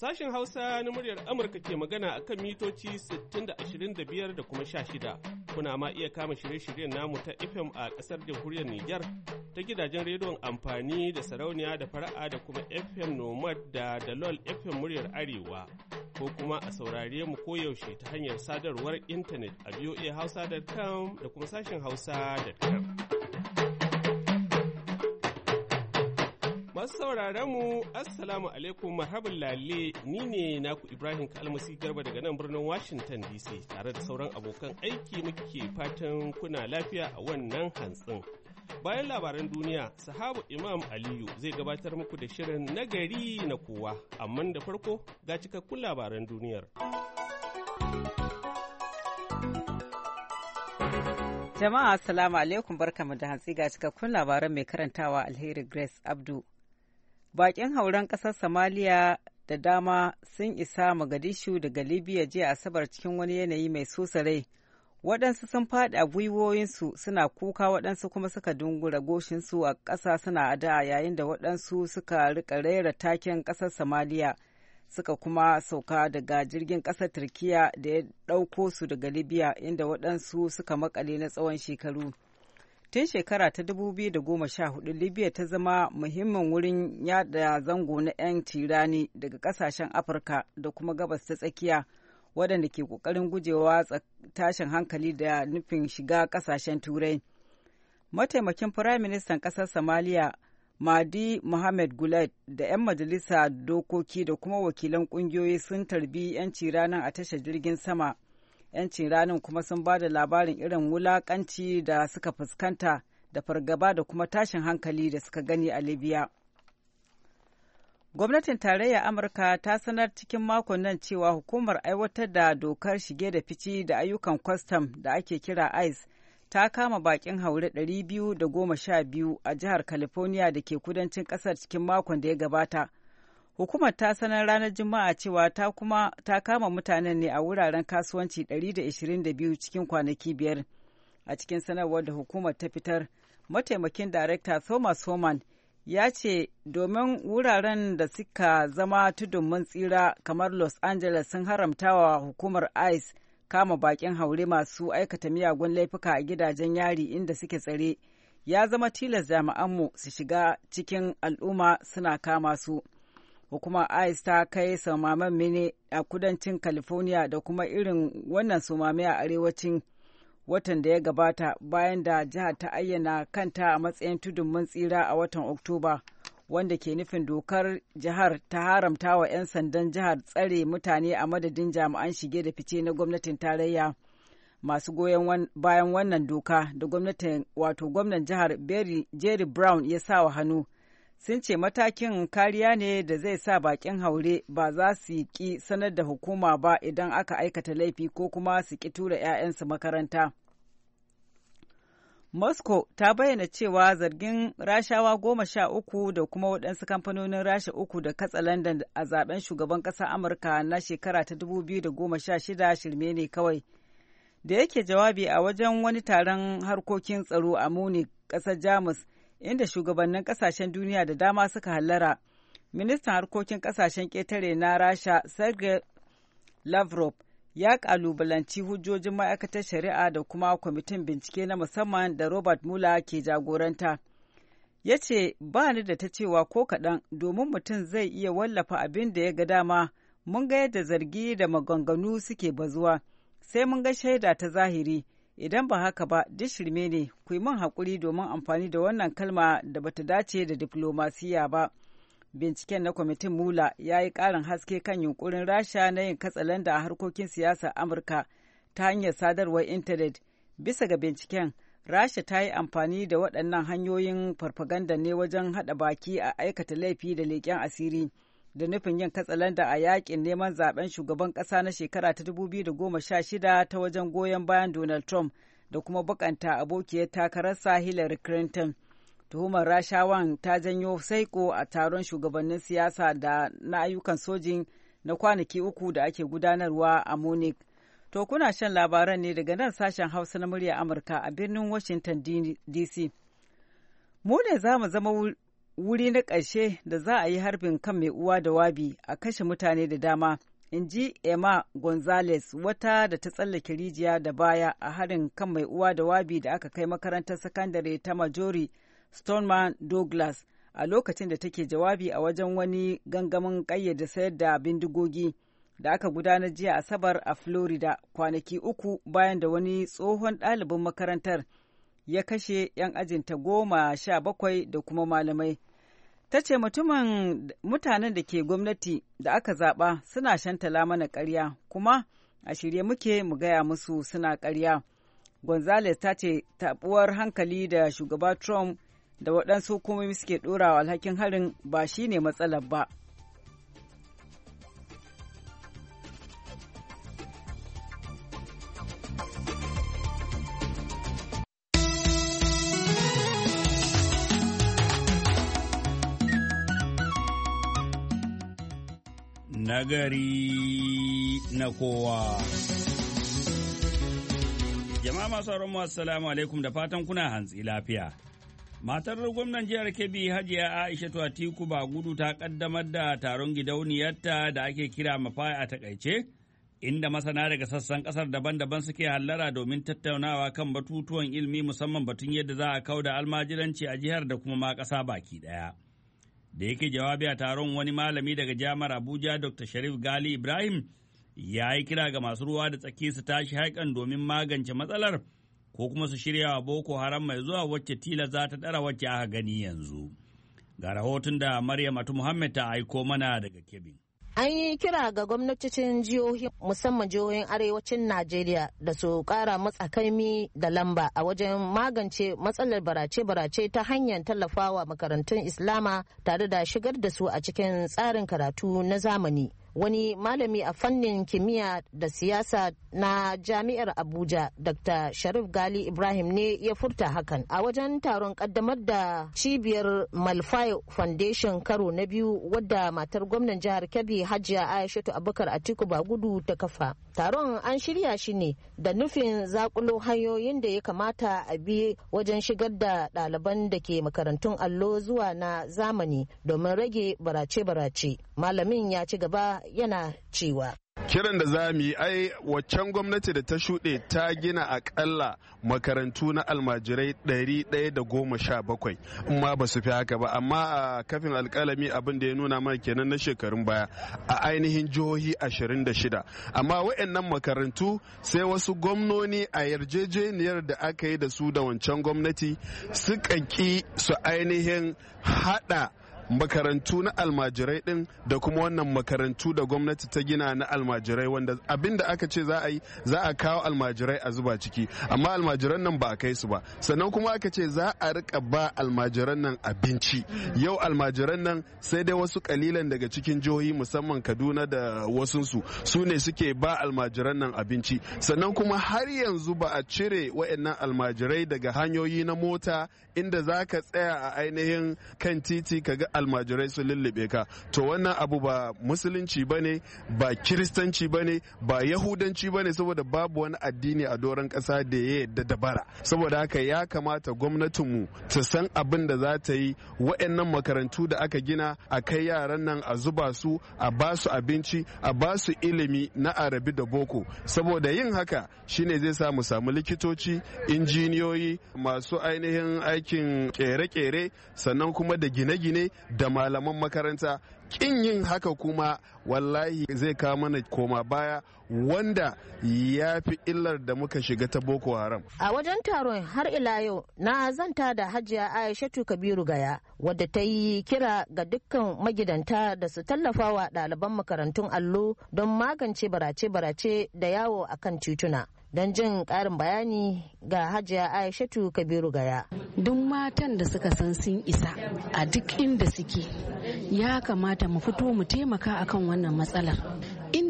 Sashen Hausa na muryar Amurka ke magana a kan mitoci 60 da 25 da kuma 16. Kuna ma iya kama shirye-shiryen namu ta FM a ƙasar jamhuriyar Nijar ta gidajen rediyon amfani da sarauniya da fara'a da kuma FM Nomad da Dalol FM muryar Arewa. Ko kuma a saurare mu koyaushe ta hanyar sadarwar intanet a voahausa.com da kuma sashen hausa.com. Masu sauraron mu Assalamu alaikum marhaban lalle ni ne naku Ibrahim Kalmasi Garba daga nan birnin Washington DC tare da sauran abokan aiki muke fatan kuna lafiya a wannan hantsin. Bayan labaran duniya, sahabu Imam Aliyu zai gabatar muku da shirin nagari na kowa, amma da farko ga cikakkun labaran duniyar. Jama'a Assalamu alaikum barkamu da hantsi ga cikakkun labaran mai karantawa Alheri Grace Abdu. Bakin hauren ƙasar Somalia da dama sun isa Mogadishu daga Libya jiya Asabar cikin wani yanayi mai sosa rai. Waɗansu sun faɗi a gwiwoyinsu suna kuka, waɗansu kuma suka dungura goshinsu a ƙasa suna ada, yayin da waɗansu suka rika rera taken ƙasar Somalia suka kuma sauka daga jirgin ƙasar Turkiya da ya ɗauko su daga Libya, inda waɗansu suka makale na tsawon shekaru. Tun shekara ta 2014, Libya ta zama muhimmin wurin yada zango na 'yan tirani daga ƙasashen Afirka da kuma gabas ta tsakiya, waɗanda ke ƙoƙarin gujewa tashin hankali da nufin shiga ƙasashen Turai. Mataimakin Firaministan ƙasar Somalia, Mahdi Mohamed Guled, da 'yan majalisa dokoki da kuma wakilan ƙungiyoyi sun tarbi 'yanci ranar a tashar jirgin sama. 'Yanci ranar kuma sun ba da labarin irin wulaƙanci da suka fuskanta da fargaba da kuma tashin hankali da suka gani a Libya. Gwamnatin tarayyar Amurka ta sanar cikin makon nan cewa hukumar aiwatar da dokar shige da fici da ayyukan kwastam da ake kira ICE ta kama bakin haure 212 a jihar California da ke kudancin kasar cikin makon da ya gabata. Hukumar ta sanar ranar Juma'a cewa ta kama mutanen ne a wuraren kasuwanci 122 cikin kwanaki biyar. A cikin sanarwar da hukumar ta fitar, mataimakin darekta Thomas Homan ya ce domin wuraren da suka zama tudun mun tsira kamar Los Angeles sun haramtawa hukumar ICE kama bakin haure masu aikata miyagun laifuka a gidajen yari inda suke tsare, ya zama tilas jami'anmu su shiga cikin al'umma suna kama su. Hukumar ICE ta kai samaman mini a kudancin California da kuma irin wannan sumame a arewacin watan da ya gabata, bayan da jihar ta ayyana kanta a matsayin tudun mun tsira a watan Oktoba, wanda ke nufin dokar jihar ta haramta wa 'yan sandan jihar tsare mutane a madadin jami'an shige da fice na gwamnatin tarayya. Masu goyon bayan wannan doka da gwamnan jihar Jerry Brown ya sa wa hannu sun ce matakin kariya ne da zai sa bakin haure ba za su ki sanar da hukuma ba idan aka aikata laifi ko kuma su ki tura 'ya'yansu makaranta. Moscow ta bayyana cewa zargin Rashawa 13 da kuma waɗansu kamfanonin Rasha 3 da katsalandan a zaben shugaban ƙasar Amurka na shekara ta 2016 shirme ne kawai. Da yake jawabi a wajen wani taron harkokin tsaro a Munich, ƙasar Jamus, inda shugabannin kasashen duniya da dama suka hallara, ministan harkokin kasashen ƙetare na Rasha Sergei Lavrov ya kalubalanci hujjojin ma'aikatar shari'a da kuma kwamitin bincike na musamman da Robert Mueller ke jagoranta. Ya ce, ba ni da ta cewa ko kaɗan, domin mutum zai iya wallafa abin da ya ga dama. Mun ga yadda zargi da maganganu suke bazuwa, sai mun ga shaida ta zahiri. Idan ba haka ba, duk shirme ne, ku yi min haƙuri domin amfani da wannan kalma da bata dace da diflomasiya ba. Binciken na kwamitin Mula ya yi ƙarin haske kan yunkurin Rasha na yin katsalanda a harkokin siyasar Amurka ta hanyar sadarwar intanet. Bisa ga binciken, Rasha ta yi amfani da waɗannan hanyoyin farfaganda ne wajen haɗa baki a aikata laifi da leƙen asiri, da nufin yin katsalanda a yaƙin neman zaben shugaban ƙasa na shekara ta 2016 ta wajen goyon bayan Donald Trump da kuma bakanta abokiyar takararsa Hillary Clinton. Tuhumar Rashawan ta janyo saiko a taron shugabannin siyasa da na ayyukan sojin na kwanaki 3 da ake gudanarwa a Munich. To kuna shan labaran ne daga nan sashen Hausa na murya Amurka a birnin Washington DC. Mu ne za mu zama wuri na ƙarshe da za a yi harbin kan mai uwa da wabi a kashe mutane da dama, in ji Emma Gonzalez, wata da ta tsallake rijiya da baya a harin kan mai uwa da wabi da aka kai makarantar sakandare ta Marjorie Stoneman Douglas a lokacin da take jawabi a wajen wani gangamin ƙayyade sayar da bindigogi da aka gudanar jiya Asabar a Florida, kwanaki 3 bayan da wani tsohon ɗalibin makarantar ya kashe 'yan ajinta 17 da kuma malamai. Ta ce mutanen da ke gwamnati da aka zaɓa suna shantala mana ƙarya, kuma a shirye muke mu gaya musu suna ƙarya. Gonzales ta ce taɓuwar hankali da shugaba Trump da waɗansu hukumomi suke ɗorawa alhakin harin ba shi ne matsalar ba. Nagari na kowa. Jama'a masu mu assalamu alaikum da fatan kuna hantsi lafiya. Matar gwamnan jihar Kebbi Hajiya Aishatu Atiku Bagudu ta kaddamar da taron gidauniyarta da ake kira Mafaya a takaice, inda masana daga sassan kasar daban-daban suke hallara domin tattaunawa kan batutuwan ilimi, musamman batun yadda za a kauda almajiranci a jihar da kuma ma ƙasa baki ɗaya. Da yake jawabi a taron, wani malami daga jami'ar Abuja Dr. Sharif Gali Ibrahim ya yi kira ga masu ruwa da tsaki su tashi haikan domin magance matsalar ko kuma su shirya wa Boko Haram mai zuwa wacce tila za ta ɗara wacce aka gani yanzu. Ga rahoton da Maryam Atu Muhammad ta aiko mana daga Kebbi. An yi kira ga gwamnatocin jihohi, musamman jihohin arewacin Najeriya, da su kara matsakaimi da lamba a wajen magance matsalar barace-barace ta hanyar tallafawa makarantun Islama tare da shigar da su a cikin tsarin karatu na zamani. Wani malami a fannin kimiyya da siyasa na jami'ar Abuja, Dr. Sharif Gali Ibrahim ne ya furta hakan a wajen taron kaddamar da cibiyar Malfai Foundation karo na biyu, wadda matar gwamnan jihar Kebbi Hajiya Aishatu Abubakar Atiku Bagudu ta kafa. Taron an shirya shi ne da nufin zakulo hanyoyin da ya kamata a bi wajen shigar da ɗaliban da ke makarantun allo zuwa na zamani domin rage barace-barace. Malamin ya ci gaba yana cewa kiran da za mu yi, ai waccan gwamnati da ta shuɗe ta gina akalla makarantu na almajirai 117 in ma ba su fi haka ba, amma a kafin alkalami abin da ya nuna mana kenan na shekarun baya a ainihin jihohi 26. Amma waɗannan makarantu sai wasu gwamnoni a yarjejeniyar da aka yi da su da wancan gwamnati suka ki su ainihin haɗa makarantu na almajirai din da kuma wannan makarantu da gwamnati ta gina na almajirai, wanda abin da aka ce za a yi, za a kawo almajirai a zuba ciki, amma almajiran nan ba a kai su ba. Sannan kuma aka ce za a rika ba almajiran nan abinci. Yau almajiran nan sai dai wasu kalilan daga cikin jihohi musamman Kaduna da wasunsu su ne suke ba almajiran nan abinci. Sannan kuma har yanzu ba a cire waɗannan almajirai daga hanyoyi na mota inda za ka tsaya a ainihin kan titi ka ga almajirai su lullube ka. To wannan abu ba musulunci ba ne, ba kiristanci ba ne, ba yahudanci ba ne, saboda babu wani addini a doron ƙasa da ya yadda da bara. Saboda haka ya kamata gwamnatinmu ta san abin da za ta yi. Waɗannan makarantu da aka gina, a kai yaran nan a zuba su, a ba su abinci, a ba su ilimi na Arabi da boko, saboda yin haka shine zai sa mu samu likitoci, injiniyoyi, masu ainihin aikin kere-kere, sannan kuma da gine-gine da malaman makaranta. Kin yin haka kuma wallahi zai kawo mana koma baya wanda ya fi illar da muka shiga ta Boko Haram. A wajen taron har ila yau na zanta da Hajiya Aishatu Kabiru Gaya, wadda ta yi kira ga dukkan magidanta da su tallafa wa ɗaliban makarantun allo don magance barace-barace da yawo a kan tituna. Don jin ƙarin bayani ga Hajiya Aishatu Kabiru Gaya. Duk matan da suka san sun isa a duk inda suke, ya kamata mu fito mu taimaka akan wannan matsalar. Inda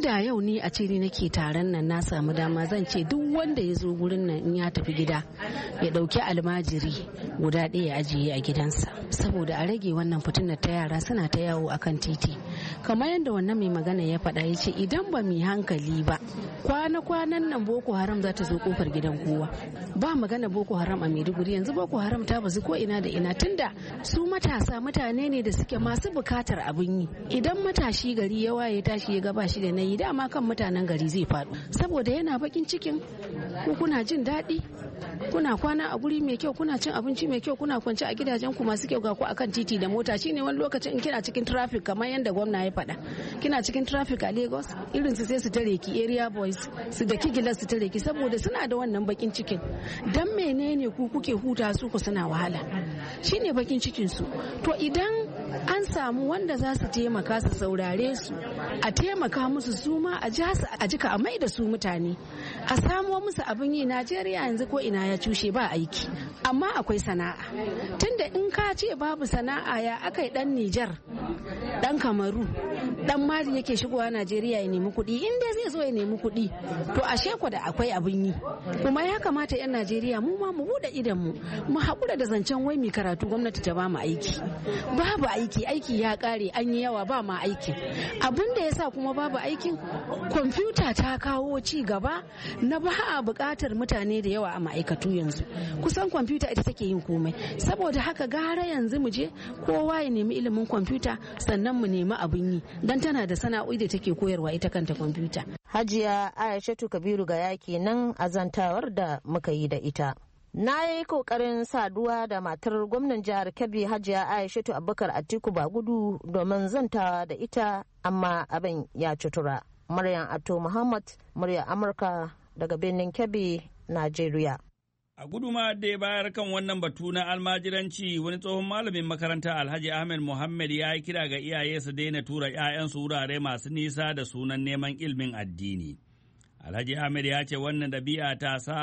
inda yau ni a ce ni nake taron nan na samu dama zan ce duk wanda ya zo gurin nan in ya tafi gida ya dauki almajiri guda ɗaya ajiye a gidansa saboda a rage wannan fitinar ta yara suna ta yawo akan titi. Kamar yadda wannan mai magana ya faɗa ya ce idan ba mu hankali ba kwana-kwanan nan Boko Haram za ta zo kofar gidan kowa. Ba magana Boko Haram a Maiduguri, yanzu Boko Haram ta bazu ko ina da ina, tunda su matasa mutane ne da suke masu bukatar abin yi. Idan matashi gari ya waye tashi ya gaba shi da nayi, dama kan mutanen gari zai faɗo saboda yana bakin cikin ku kuna jin daɗi, kuna kwana a guri mai kyau, kuna cin abinci mai kyau, kuna kwance a gidajen ku masu kyau, ga ku akan titi da mota. Shine wani lokacin in kina cikin traffic kamar yadda gwamna ya faɗa, kina cikin traffic a Lagos irin su sai su tare ki, area boys su da kigilar su tare ki saboda suna da wannan bakin cikin. Dan menene ku kuke huta su ku suna wahala? Shine bakin cikin su. To idan an samu wanda za su taimaka su saurare su, a taimaka musu su ma a ja su a jika a mai da su mutane, a samo musu abin yi. Najeriya yanzu ko ina ya cushe ba aiki, amma akwai sana'a. Tunda in ka ce babu sana'a, ya akai dan Nijar, dan Kamaru, dan Mali yake shigowa Najeriya ya nemi kuɗi? In dai zai zo ya nemi kuɗi, to ashe ko da akwai abin yi. Kuma ya kamata 'yan Najeriya mu ma mu buɗe idan mu haƙura da zancen wai mu karatu gwamnati ta ba mu aiki. Babu aiki ya ƙare, an yi yawa ba ma aikin. Abin da yasa kuma babu aikin, kwamfuta ta kawo ci gaba na ba a buƙatar mutane da yawa a ma'aikatu yanzu. Kusan kwamfuta ita take yin komai. Saboda haka gara yanzu mu je kowa ya nemi ilimin kwamfuta, sannan mu nemi abin yi, dan tana da sana'o'i da take koyarwa ita kanta kwamfuta. Hajiya Aishatu Kabiru ga yaki nan azantawar da muka yi da ita. Na yi kokarin saduwa da matar gwamnan jihar Kebbi Hajiya Aishatu Abubakar Atiku Bagudu domin zantawa da ita, amma abin ya cutura. Maryam Ato Muhammad, murya Amurka daga birnin Kebbi, Najeriya. A guduma da ya bayar kan wannan batu na almajiranci, wani tsohon malamin makaranta Alhaji Ahmed Muhammad ya yi kira ga iyaye su daina tura 'ya'yansu wurare masu nisa da sunan neman ilimin addini. Alhaji Ahmed ya ce wannan ɗabi'a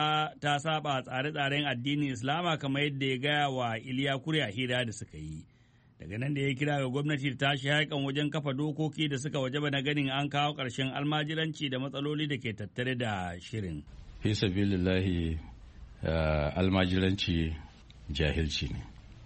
ta saba tsare-tsaren addinin Islama, kamar yadda ya gaya wa Iliya Kure a hira da suka yi. Daga nan da ya kira ga gwamnati ta tashi haikan wajen kafa dokoki da suka wajaba na ganin an kawo ƙarshen almajiranci da matsaloli da ke tattare da shirin. Fi sabilillahi, almajiranci jahilci ne.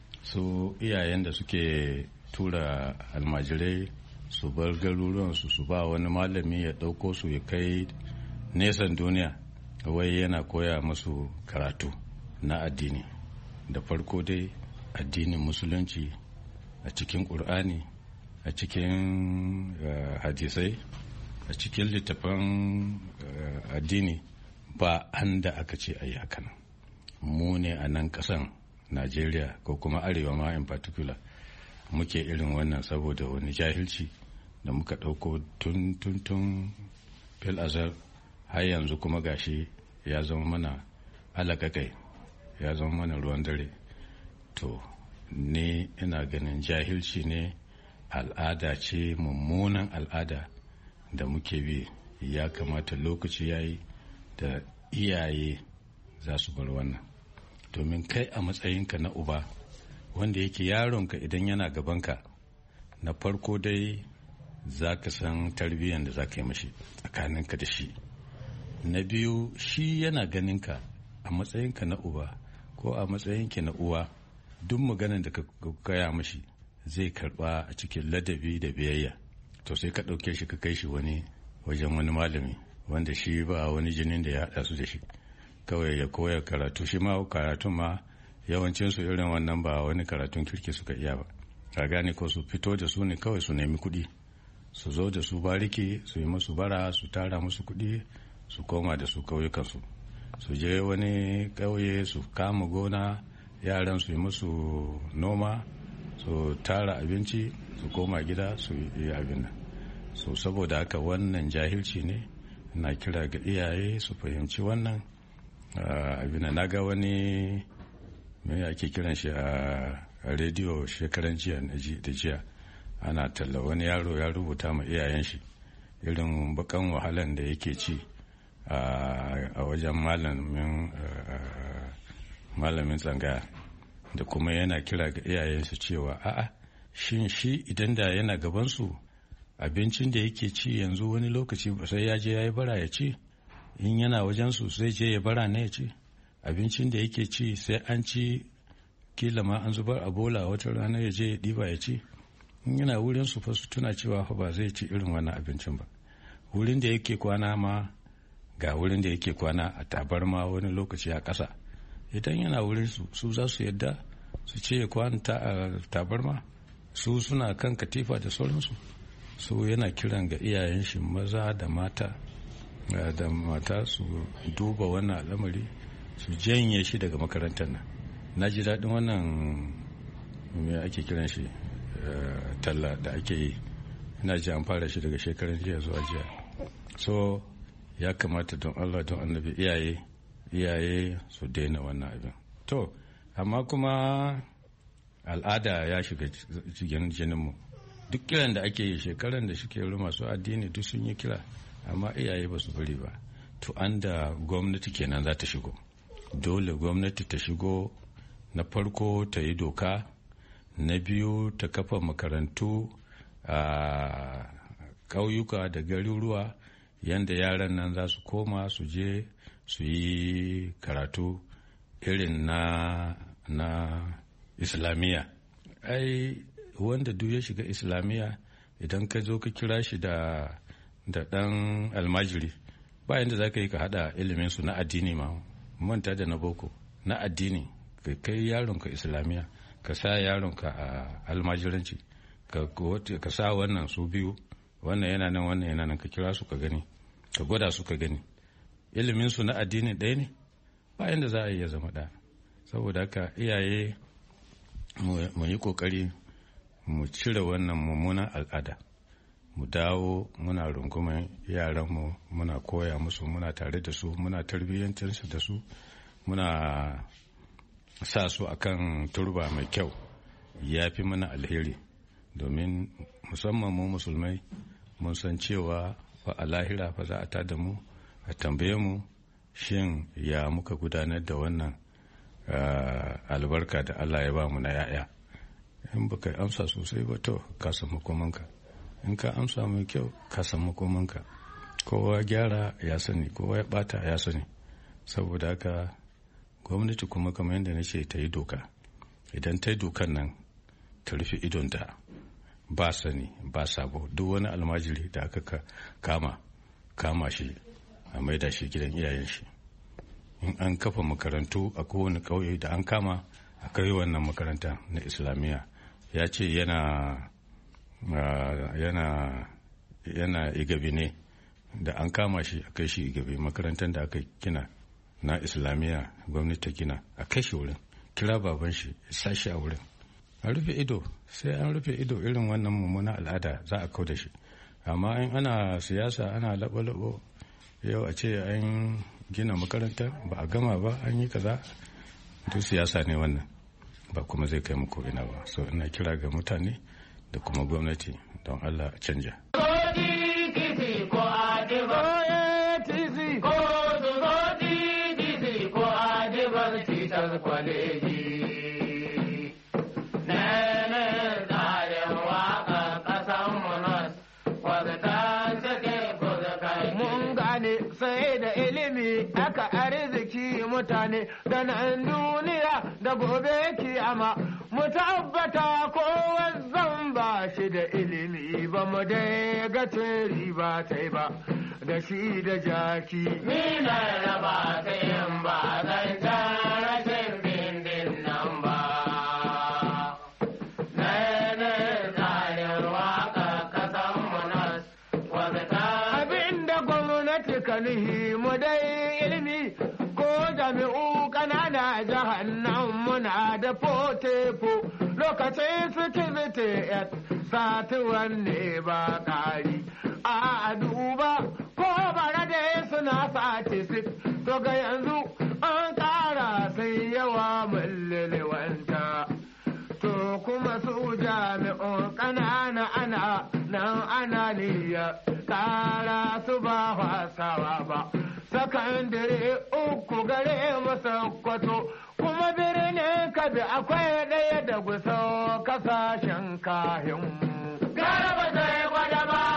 Su iyayen da suke tura almajirai su bar garuruwansu su ba wani malami ya ɗauko su ya kai nesan duniya, wai yana koya musu karatu na addini. Da farko dai addinin musulunci a cikin ƙur'ani, a cikin hadisai, a cikin littafan addini ba an da aka ce a yi hakan. Mu ne a nan ƙasan Najeriya ko kuma arewa ma in particular muke irin wannan saboda wani jahilci da muka ɗauko tun fil azar har yanzu, kuma gashi ya zama mana alaƙaƙai, ya zama mana ruwan dare. To ne ina ganin jahilci ne, al'ada ce, mummunan al'ada da muke bi. Ya kamata lokaci yayi da iyaye za su bar wannan, domin kai a matsayinka na uba wanda yake yaronka idan yana gabanka, na farko dai za ka san tarbiyyar da za ka yi mashi tsakaninka da shi. Na biyu, shi yana ganinka a matsayinka na uba ko a matsayinki na uwa, duk maganar da ka gaya mashi zai karba a cikin ladabi da biyayya. To sai ka ɗauke shi ka kai shi wajen wani malami wanda shi ba wani jinin da ya haɗa su da shi, kawai ya koya karatu. Shi ma karatun ma yawancinsu irin wannan ba wani karatun kirki suka iya ba, ka gane ko su fito da su ne kawai su nemi kuɗi, su zo da su bariki su yi musu bara, su tara musu kuɗi, su koma da su ƙauyukansu, su je wani ƙauye su kama gona, yaran su yi musu noma, su tara abinci, su koma gida su yi abin nan. So saboda haka wannan jahilci ne. Na kira ga iyaye su fahimci wannan abin. Na ga wani me ake kiran shi a rediyo shekaran jiya da jiya, ana talla wani yaro ya rubuta ma iyayen shi irin bakan wahalan da yake ci a wajen malamin tsangaya, da kuma yana kira ga iyayensu cewa a'a, shin shi idan da yana gabansu abincin da yake ci yanzu wani lokaci sai ya je ya yi bara ya ci, in yana wajen su sai je ya bara ne ya ci. Abincin da yake ci sai an ci, kila ma an zubar a bola wata rana ya je ya ɗiba ya ci. In yana wurin su fa su tuna cewa fa ba zai ci irin wannan abincin ba. Wurin da yake kwana ma ga wurin da yake kwana a tabarma wani lokaci a ƙasa. Idan yana wurin su za su yadda su ce ya kwanta a tabarma, su suna kan katifa da sauransu. So yana kiran ga iyayen shi maza da mata su duba wannan al'amari, su janye shi daga makarantar nan. Na ji daɗin wannan me ake kiran shi talla da ake yi, ina ji an fara shi daga shekaran jiya zuwa jiya. So ya kamata don Allah don annabi iyaye su daina wannan abin. To amma kuma al'ada ya shiga cikin jininmu. Duk kiran da ake yi shekaran da suke yi masu addini duk sun yi kira, amma iyaye ba su bari ba. To an da gwamnati kenan za ta shigo. Dole gwamnati ta shigo, na farko ta yi doka, na biyu ta kafa makarantu a ƙauyuka da garuruwa yanda yaran nan za su koma su je su yi karatu irin na islamiyya. Ai wanda duk ya shiga islamiyya, idan ka zo ka kira shi da ɗan almajiri, ba yanda za ka yi ka haɗa ilimin su na addini ma, manta da na boko, na addini. Ka kai yaronka islamiyya, ka sa yaronka a almajiranci, ka sa wannan su biyu, wannan yana nan wannan yana nan, ka kira su ka gani, ka gwada su ka gani ilimin su na addini ɗaya ne, ba yanda za a iya zama ɗaya. Saboda haka iyaye mu yi kokari mu cire wannan mummunan al'ada, mu dawo muna rungumar yaranmu, muna koya musu, muna tare da su, muna tarbiyyantar su da su, muna sa su akan turba mai kyau, ya fi mana alheri. Domin musamman mu musulmai mun san cewa fa a lahira fa za a tada mu a tambaye mu shin ya muka gudanar da wannan albarka da Allah ya ba mu na ya'ya. In baka amsa sosai ba to ka samu komanka, in ka amsa mai kyau ka samu komanka. Kowa gyara ya sani, kowa ya bata ya sani. Saboda haka gwamnati kuma kamar yadda na ce ta yi doka, idan ta yi dokan nan ta rufe idonta, ba sani ba sabo, duk wani almajiri da aka kama shi a maida shi gidan iyayen shi. In an kafa makarantu a kowane ƙauye da an kama, a kai wannan makaranta na islamiyya. Ya ce yana Igabi ne, da an kama shi a kai shi Igabi, makarantar da aka gina na islamiyya gwamnati ta gina, a kai shi wurin, kira baban shi, sa shi a wurin. A rufe ido, sai an rufe ido irin wannan mummunan al'ada za a kau da shi. Amma in ana siyasa ana labo-labo, yau a ce an gina makaranta ba a gama ba, an yi kaza, duk siyasa ne wannan, ba kuma zai kai mu ko ina ba. So ina kira ga mutane da kuma gwamnati don Allah a canja. Mutane da nan duniya da gobe kiyama, mu tabbata kowa zan ba shi da ilimi, ba mu dai ga riba ta ba da shi da jaki. Ni na raba ta yin ba zan tara bindin nan ba. Abinda gwamnati ka nihi mu dai ilimi, jami'u kanana jahannan muna da fotefo, lokacin sikiriti satuwan ne ba ƙari. A duba ko bara da suna sati sit, to ga yanzu an ƙara sai yawa mullilwanta. To kuma su jami'un kanana ana niyya ƙara su ba fasawa ba. Sakandare uku gare masa kwato, kuma birnin Kabi akwai ɗaya da Gusau kasashen kahin. Garaba zai gwada ba.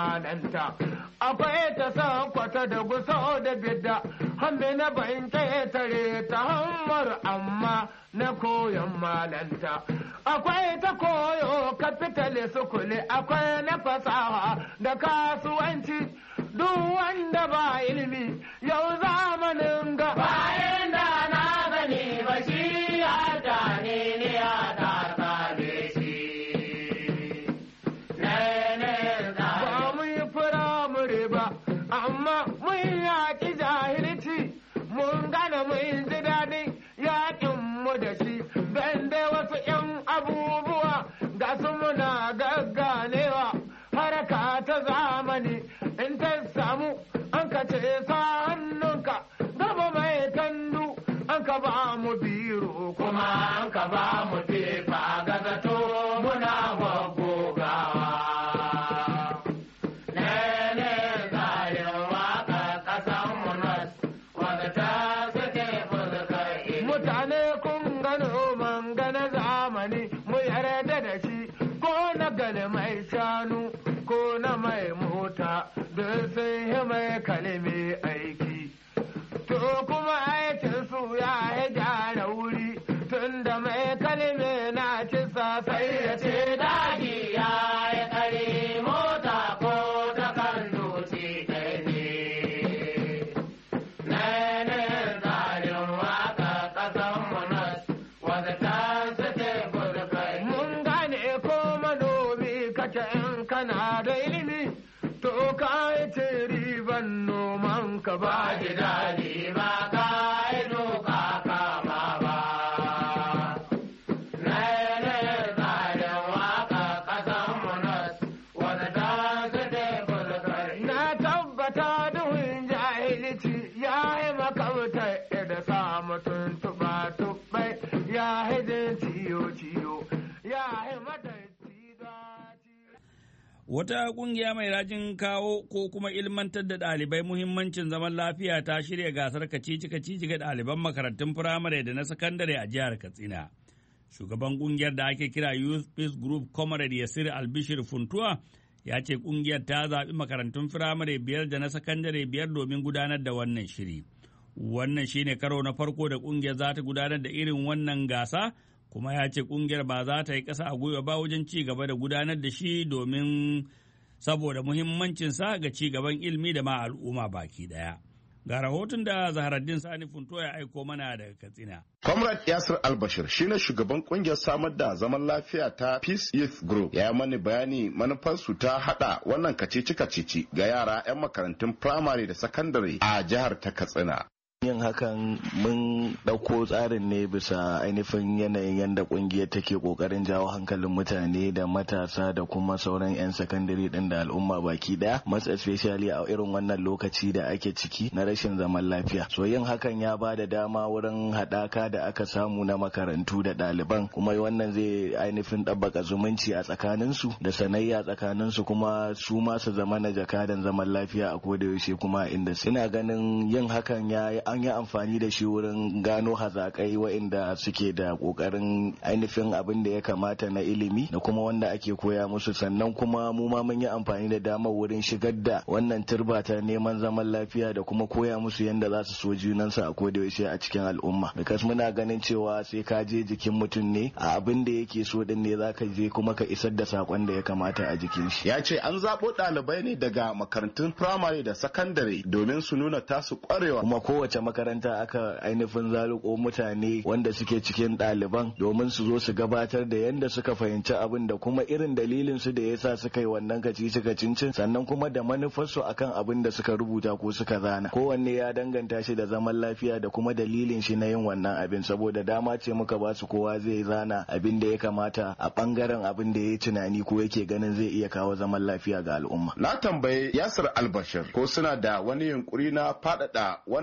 mutanenta. Akwai ta Sokoto da Gusau da Bidda, hambe na ban ƙetare ta hammar amma na koyon malanta. Akwai ta koyo capital sukuli, akwai na fasaha da kasuwanci, duk wanda ba ilimi yau zamanin ga. Bayan da na gani ba shi ya gane ne ya ta same shi. Ba mu yi firamare ba, amma mun yaƙi jahilci, mun gane mun ji daɗin yaƙin mu da shi, don dai wasu 'yan abubuwa ga su muna gagganewa, haraka ta zamani in ta samu an ka ce sa hannunka, gaba mai kandu an ka ba mu biro kuma an ka ba mu tefa ga zato muna gogawa. Mutane kun gano mangana zamani mu yarda da shi, ko na gane mai shanu ko na mai mota don sun yi mai kalmi aiki. To kuma aikin su ya yi gyara wuri tun da mai kalmi na cisa sai ya ce daji ya yi kare mota ko ta kan doci kai ne. Nene tsarin waka kasan munas wadda ta suke gudu kai. Mun gane ko manomi kace in kana da ilimi, to ka yi ce riban noman ka ba ji daɗi ba ka yi doka kama ba. Nene tsarin waka kasan munas wadda ta suke gudu kai. Na tabbata duhun jahilci ya yi makauta da sa mutum tuba-tubai, ya yi jin ciyo-ciyo, ya yi mata Wata ƙungiya mai rajin kawo ko kuma ilmantar da ɗalibai muhimmancin zaman lafiya ta shirya gasar kacici-kacici ga ɗaliban makarantun firamare da na sakandare a jihar Katsina. Shugaban ƙungiyar da ake kira Youth Peace Group Comrade Yasir Albishir Funtuwa ya ce ƙungiyar ta zaɓi makarantun firamare 5 da na sakandare 5 domin gudanar da wannan shiri. Wannan shine karo na farko da ƙungiyar za ta gudanar da irin wannan gasa, kuma ya ce ƙungiyar ba za ta yi ƙasa a gwiwa ba wajen ci gaba da gudanar da shi domin saboda muhimmancinsa ga ci gaban ilimi da ma al'umma baki ɗaya. Ga rahoton da Zaharaddin Sani Funto ya aiko mana daga Katsina. Comrade Yasir Albashir shine shugaban kungiyar samar da zaman lafiya ta Peace Youth Group. Ya yi mani bayani manufarsu ta hada wannan kacici-kacici ga yara 'yan makarantun firamare da sakandare a jihar ta Katsina. Yin hakan mun ɗauko tsarin ne bisa ainihin yanayin yadda ƙungiyar take ƙoƙarin jawo hankalin mutane da matasa da kuma sauran 'yan sakandare ɗin da al'umma baki ɗaya, most especially a irin wannan lokaci da ake ciki na rashin zaman lafiya. So yin hakan ya ba da dama wurin haɗaka da aka samu na makarantu da ɗaliban, kuma wannan zai ainihin ɗabbaka zumunci a tsakaninsu da sanayya tsakaninsu, kuma su ma su zama na jakadan zaman lafiya a kodayaushe. Kuma inda ina ganin yin hakan an yi amfani da shi wurin gano hazakai waɗanda suke da ƙoƙarin ainihin abin da ya kamata na ilimi da kuma wanda ake koya musu, sannan kuma mu ma mun yi amfani da damar wurin shigar da wannan turba ta neman zaman lafiya da kuma koya musu yadda za su so junansu a kodayaushe a cikin al'umma, because muna ganin cewa sai ka je jikin mutum ne a abin da yake so din ne zaka je kuma ka isar da sakon da ya kamata a jikin shi. Ya ce an zaɓo ɗalibai ne daga makarantun firamare da sakandare domin su nuna tasu ƙwarewa, kuma kowace makaranta aka ainihin zaluko mutane wanda suke cikin ɗaliban domin su zo su gabatar da yadda suka fahimci abin da kuma irin dalilin su da yasa suka yi wannan kacici-kacicin, sannan kuma da manufarsu akan abin da suka rubuta ko suka zana. Kowanne ya danganta shi da zaman lafiya da kuma dalilin shi na yin wannan abin, saboda dama ce muka ba su kowa zai zana abin da ya kamata a bangaren abin da ya yi tunani ko yake ganin zai iya kawo zaman lafiya ga al'umma. Na tambayi Yasir Albashir ko suna da wani yunkuri na faɗaɗa wannan kacici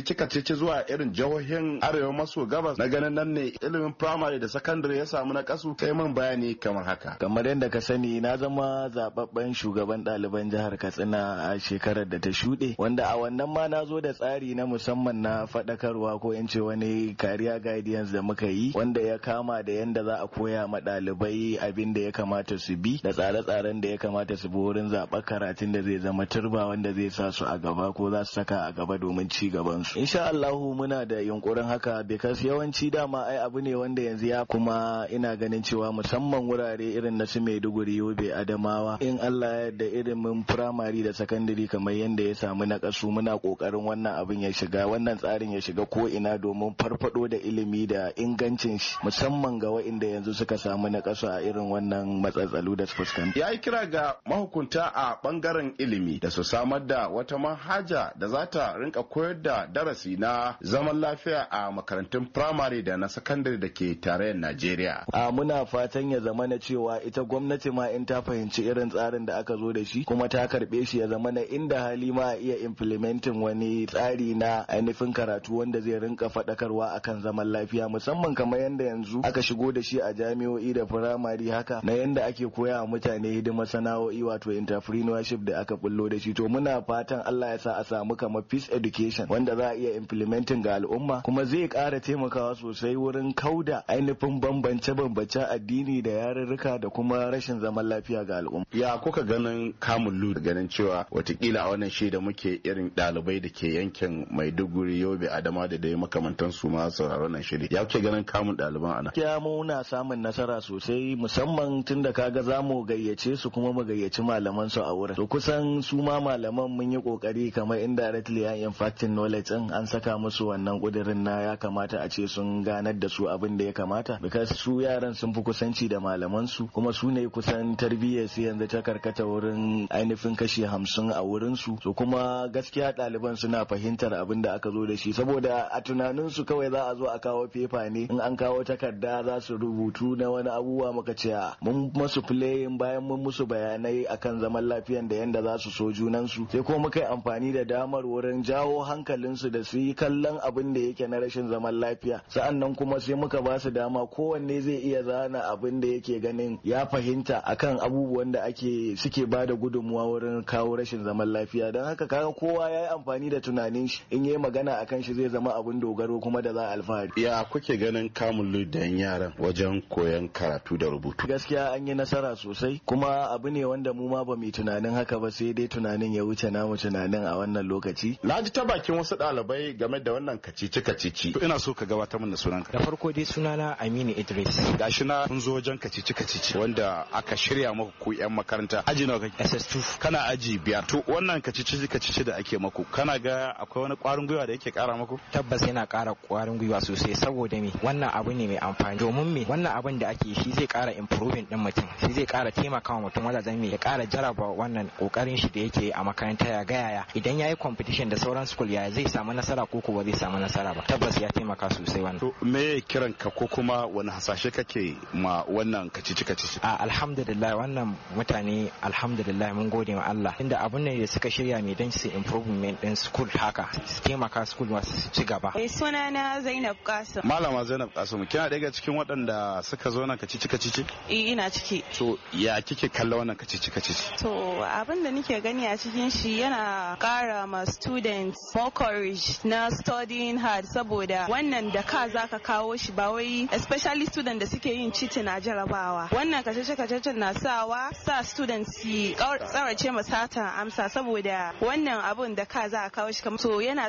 kacici zuwa irin jihohin arewa maso gabas na ganin nan ne ilimin primary da secondary ya samu na kasu. Sai mun bayani kamar haka. Kamar yadda ka sani na zama zababben shugaban ɗaliban jihar Katsina a shekarar da ta shuɗe, wanda a wannan ma na zo da tsari na musamman na faɗakarwa ko in ce wani career guidance da muka yi, wanda ya kama da yadda za a koya ma ɗalibai abin da ya kamata su bi da tsare-tsaren da ya kamata su bi wurin zaɓar karatun da zai zama turba wanda zai sa su a gaba ko za su saka a gaba domin ci gaban su. Insha Allahu muna da yunkurin haka, because yawanci dama ai abu ne wanda yanzu ya kuma ina ganin cewa musamman wurare irin na su Maiduguri, Yobe, Adamawa, in Allah ya yarda ilimin firamare da sakandare kamar yadda ya samu na kasu, muna kokarin wannan abin ya shiga, wannan tsarin ya shiga ko ina domin farfado da ilimi da ingancin shi, musamman ga waɗanda yanzu suka samu na kasu a irin wannan matsatsalu da su fuskanta. Ya yi kira ga mahukunta a bangaren ilimi da su samar da wata manhaja da za ta rinka koyar da darasi na zaman lafiya a makarantun firamare da na sakandare da ke tarayyar Najeriya. Muna fatan ya zama na cewa ita gwamnati ma in ta fahimci irin tsarin da aka zo da shi kuma ta karbe shi, ya zama na inda hali ma iya implementing wani tsari na ainihin karatu wanda zai rinka faɗakarwa akan zaman lafiya, musamman kamar yadda yanzu aka shigo da shi a jami'o'i da firamare haka, na yadda ake koya wa mutane hidimar sana'o'i wato entrepreneurship da aka bullo da shi. To muna fatan Allah ya sa a samu kamar peace education wanda za a iya implementing ga al'umma, kuma zai ƙara taimakawa sosai wurin kauda ainihin bambance-bambance addini da yarurruka da kuma rashin zaman lafiya ga al'umma. Ya kuka ganin kamun lu ganin cewa watakila a wannan shi da muke irin ɗalibai da ke yankin Maiduguri, Yobe, Adama da dai makamantan su ma sauraron nan shiri. Ya kuke ganin kamun ɗaliban ana? Ya muna samun nasara sosai, musamman tun da kaga za mu gayyace su kuma mu gayyaci malaman su a wurin. To kusan su ma malaman mun yi kokari kamar indirectly and impacting knowledge din an saka musu wannan kudirin na ya kamata a ce sun ganar da su abin da ya kamata, because su yaran sun fi kusanci da malaman su kuma su ne kusan tarbiyyar su yanzu ta karkata wurin ainihin kashi 50 a wurin su. So kuma gaskiya ɗaliban suna fahimtar abin da aka zo da shi, saboda a tunanin su kawai za a zo a kawo fefa ne, in an kawo takarda za su rubutu na wani abubuwa, muka ce mun musu playing bayan mun musu bayanai akan zaman lafiyan da yanda za su so junan su, sai kuma muka yi amfani da damar wurin jawo hankalin su da su yi kallon abin da yake na rashin zaman lafiya. Sa'annan kuma sai muka ba su dama kowanne zai iya zana abin da yake ganin ya fahimta akan abubuwan da suke ba da gudunmuwa wurin kawo rashin zaman lafiya. Don haka kaga kowa ya yi amfani da tunanin shi, in yi magana akan shi zai zama abin dogaro kuma da za a alfahari. Ya kuke ganin kamun ludayen yaran wajen koyon karatu da rubutu? Gaskiya an yi nasara sosai, kuma abu ne wanda mu ma ba mu tunanin haka ba, sai dai tunanin ya wuce namu tunanin a wannan lokaci. Na ji ta bakin wasu ɗalibai game da wannan kacici. Ina so ka gabatar min da sunanka. Da farko dai sunana Aminu Idris. Gashi na kun zo wajen kacici wanda aka shirya maku ku yan makaranta. Aji nawa kake? SS2. Kana aji 5. To wannan kacici da ake maku, kana ga akwai wani ƙwarin gwiwa da yake ƙara maku? Tabbas yana ƙara ƙwarin gwiwa sosai, saboda me wannan abu ne mai amfani. Domin me wannan abin da ake shi zai ƙara improving din mutum, shi zai ƙara taimakawa mutum wanda zai ya ƙara jaraba wannan kokarin shi da yake a makaranta, ya ga yaya idan yayi competition da sauran school ya zai samu nasara ko kuwa zai samu nasara ba. Tabbas ya taimaka sosai wannan. To me kiran ka ko kuma wani hasashe kake ma wannan kacici? Alhamdulillah wannan mutane alhamdulillah mun gode ma Allah, inda abun ne da suka shirya ne don su improvement din school haka su taimaka school masu ci gaba. Sunana Zainab Kasim. Malama Zainab Kasim, kina daga cikin waɗanda suka zo nan kacici? Ina ciki. To ya kike kalla wannan kacici? To abin da nake gani a cikin shi yana ƙara ma students more courage na studying hard, saboda wannan da ka zaka kawo shi ba wai especially student da suke yin cheating a jarabawa. Wannan kacici na sa students su tsarace masatan amsa, saboda wannan abun da ka za a kawo shi kamar to yana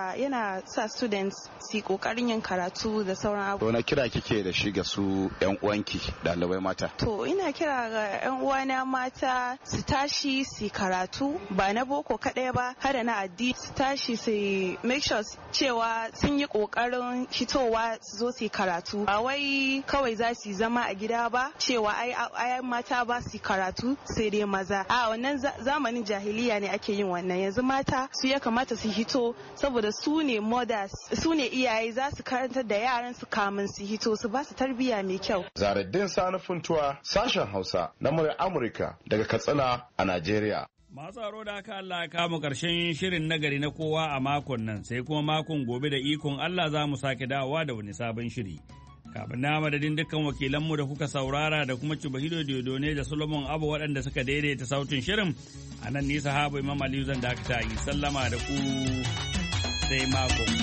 sa students su kokarin yin karatu da sauran abu. Wani kira kike da shi ga su yan uwanki ɗalibai mata? To ina kira ga yan uwana mata su tashi su karatu, ba na boko kaɗai ba har na addini, su tashi su make sure cewa sun yi kokarin fitowa su zo su karatu, ba wai kawai za su zama a gida ba cewa ai mata ba su karatu sai dai maza. A wannan zamanin jahiliya ne ake yin wannan, yanzu mata su ya kamata su hito, saboda su ne mothers, su ne iyaye, za su karantar da yaran su kamun su hito, su ba su tarbiyya mai kyau. Zaraddin Sani Funtuwa, sashen Hausa na Amurka daga Katsina a Najeriya. Masu haro da aka Allah kama ƙarshen shirin nagari na kowa a makon nan, sai kuma makon gobe da ikon Allah za mu sake dawowa da wani sabon shiri. Kafin na madadin dukkan wakilanmu da kuka saurara da kuma Cibahiro Diodone da Solomon Abu waɗanda suka daidaita sautin shirin, a nan nisa habu Imam Aliyu zan dakata yi sallama da ku sai makon.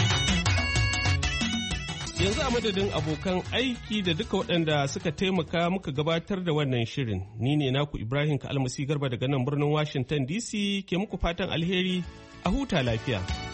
Yanzu a madadin abokan aiki da duka waɗanda suka taimaka muka gabatar da wannan shirin, ni ne naku Ibrahim Kalmasi Garba daga nan birnin Washington DC ke muku fatan alheri a huta lafiya.